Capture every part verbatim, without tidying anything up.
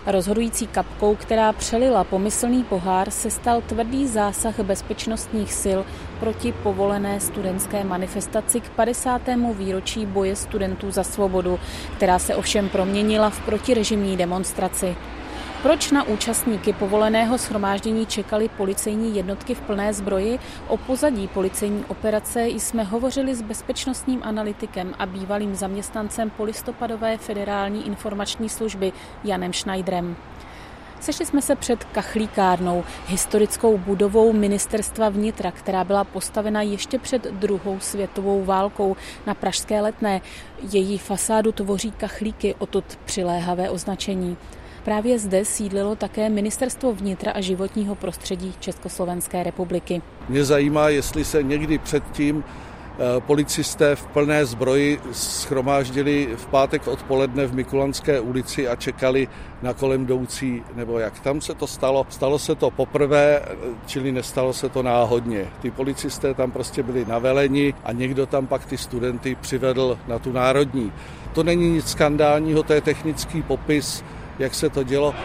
Rozhodující kapkou, která přelila pomyslný pohár, se stal tvrdý zásah bezpečnostních sil proti povolené studentské manifestaci k padesátému výročí boje studentů za svobodu, která se ovšem proměnila v protirežimní demonstraci. Proč na účastníky povoleného shromáždění čekaly policejní jednotky v plné zbroji? O pozadí policejní operace jsme hovořili s bezpečnostním analytikem a bývalým zaměstnancem polistopadové federální informační služby Janem Schneiderem. Sešli jsme se před Kachlíkárnou, historickou budovou ministerstva vnitra, která byla postavena ještě před druhou světovou válkou na pražské Letné. Její fasádu tvoří kachlíky, odtud přiléhavé označení. Právě zde sídlilo také Ministerstvo vnitra a životního prostředí Československé republiky. Mě zajímá, jestli se někdy předtím policisté v plné zbroji shromáždili v pátek odpoledne v Mikulanské ulici a čekali na kolem jdoucí, nebo jak. Tam se to stalo. Stalo se to poprvé, čili nestalo se to náhodně. Ty policisté tam prostě byli na veleni a někdo tam pak ty studenty přivedl na tu národní. To není nic skandálního, to je technický popis, jak se to dělo.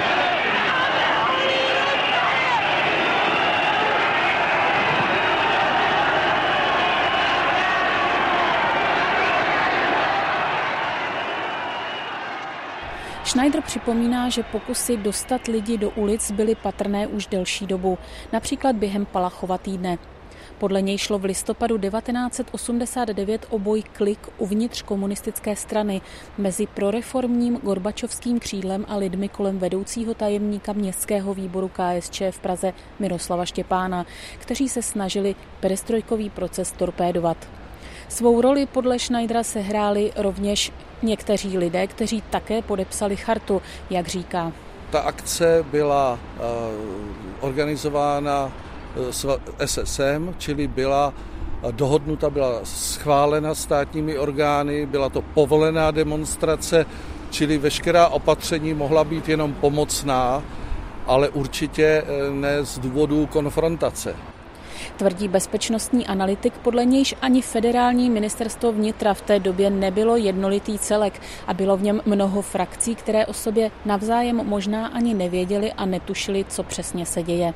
Schneider připomíná, že pokusy dostat lidi do ulic byly patrné už delší dobu, například během Palachova týdne. Podle něj šlo v listopadu devatenáct set osmdesát devět o boj klik uvnitř komunistické strany mezi proreformním gorbačovským křídlem a lidmi kolem vedoucího tajemníka městského výboru K S Č v Praze Miroslava Štěpána, kteří se snažili perestrojkový proces torpédovat. Svou roli podle Schneidera sehráli rovněž někteří lidé, kteří také podepsali chartu, jak říká. Ta akce byla uh, organizována S S M, čili byla dohodnuta, byla schválena státními orgány, byla to povolená demonstrace, čili veškerá opatření mohla být jenom pomocná, ale určitě ne z důvodu konfrontace. Tvrdí bezpečnostní analytik, podle nějž ani federální ministerstvo vnitra v té době nebylo jednolitý celek a bylo v něm mnoho frakcí, které o sobě navzájem možná ani nevěděli a netušili, co přesně se děje.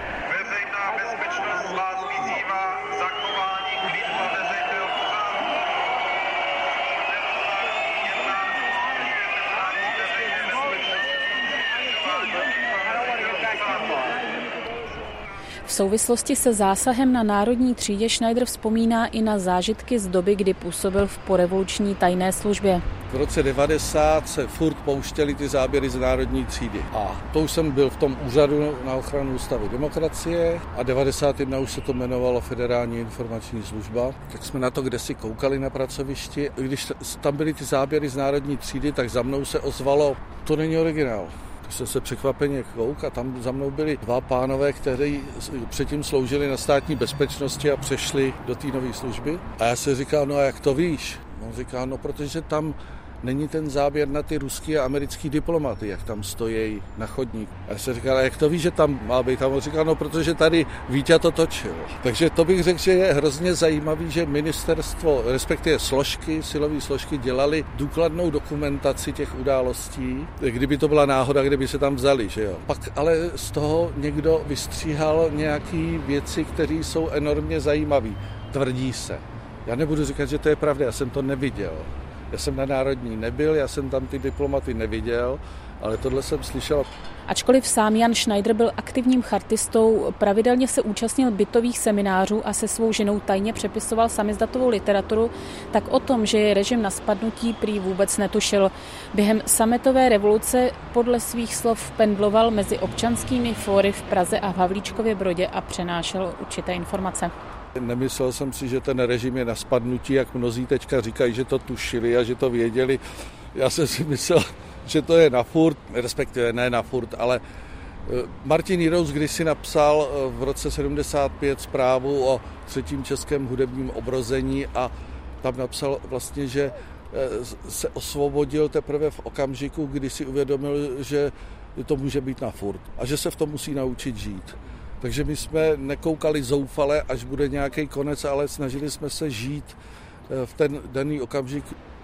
V souvislosti se zásahem na Národní třídě Schneider vzpomíná i na zážitky z doby, kdy působil v porevoluční tajné službě. V roce devadesát se furt pouštěly ty záběry z Národní třídy. A to už jsem byl v tom úřadu na ochranu ústavy demokracie a devadesát jedna už se to jmenovalo Federální informační služba. Tak jsme na to kdesi koukali na pracovišti. Když tam byly ty záběry z Národní třídy, tak za mnou se ozvalo, to není originál. Tak jsem se překvapeně kouk a tam za mnou byli dva pánové, kteří předtím sloužili na státní bezpečnosti a přešli do té nové služby. A já se říkal, no a jak to víš? On říká, no protože tam není ten záběr na ty ruský a americký diplomaty, jak tam stojí na chodníku. A já se říkal, a jak to víš, že tam má být? A on říkal, no protože tady Vítě to točil. Takže to bych řekl, že je hrozně zajímavý, že ministerstvo, respektive složky, silové složky dělali důkladnou dokumentaci těch událostí, kdyby to byla náhoda, kdyby se tam vzali, že jo. Pak ale z toho někdo vystříhal nějaký věci, které jsou enormně zajímavé. Tvrdí se. Já nebudu říkat, že to je pravda, já jsem to neviděl. Já jsem na Národní nebyl, já jsem tam ty diplomaty neviděl, ale tohle jsem slyšel. Ačkoliv sám Jan Schneider byl aktivním chartistou, pravidelně se účastnil bytových seminářů a se svou ženou tajně přepisoval samizdatovou literaturu, tak o tom, že je režim na spadnutí, prý vůbec netušil. Během sametové revoluce podle svých slov pendloval mezi občanskými fóry v Praze a v Havlíčkově Brodě a přenášel určité informace. Nemyslel jsem si, že ten režim je na spadnutí, jak mnozí teďka říkají, že to tušili a že to věděli. Já jsem si myslel, že to je na furt, respektive ne na furt, ale Martin Jirous kdysi napsal v roce sedmdesát pět zprávu o třetím českém hudebním obrození a tam napsal vlastně, že se osvobodil teprve v okamžiku, kdy si uvědomil, že to může být na furt a že se v tom musí naučit žít. Takže my jsme nekoukali zoufale, až bude nějaký konec, ale snažili jsme se žít v ten daný okamžik